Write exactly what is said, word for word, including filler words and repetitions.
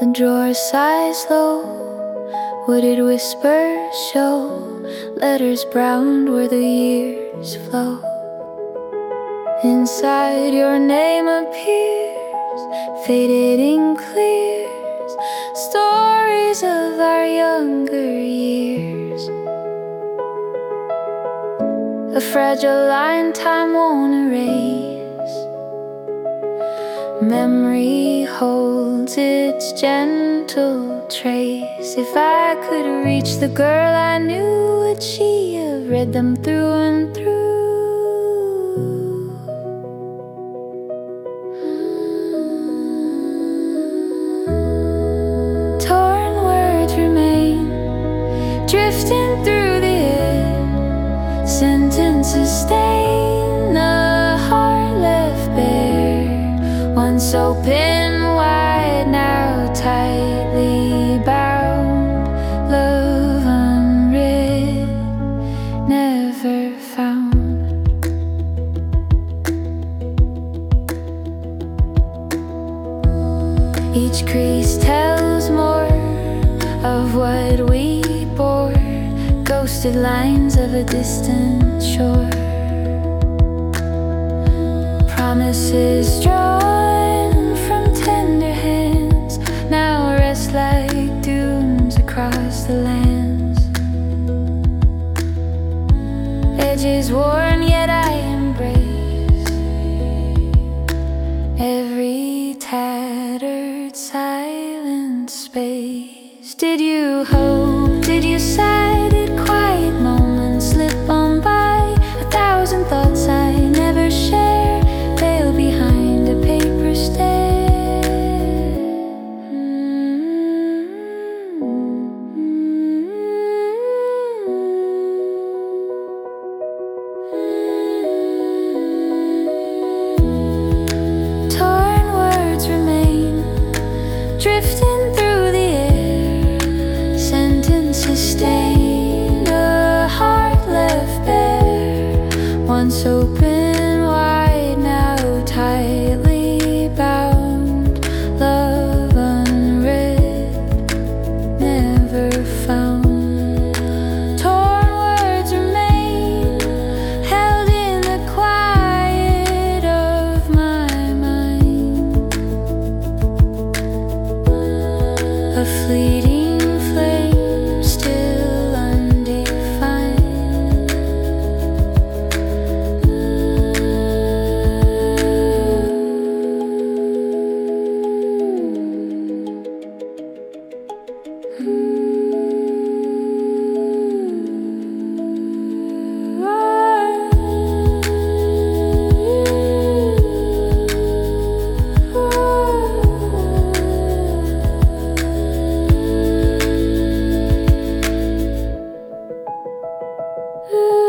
The drawer sighs low, wooded whispers show letters browned where the years flow. Inside your name appears, faded in clears, stories of our younger years. A fragile line time won't erase. Memory holds its gentle trace. If I could reach the girl I knew, would she have read them through and through? Torn words remain, drifting through the air. Sentences stain a heart left bare. Once open wide, now tightly bound. Love unread, never found. Each crease tells more of what we bore, ghosted lines of a distant shore. Promises drawn from tender hands now rest like dunes across the lands. Edges worn, yet I embrace every tattered silent space. Did you hope? Did you sigh? Did quiet moments slip on by? A thousand thoughts I never share veil behind a paper stare. Torn words remain, drifting through the air. Sentences stain a heart left bare. Once open wide, now tightly bound. Love unread, never found. Torn words remain, held in the quiet of my mind. A fleeting flame, still undefined. Ooh.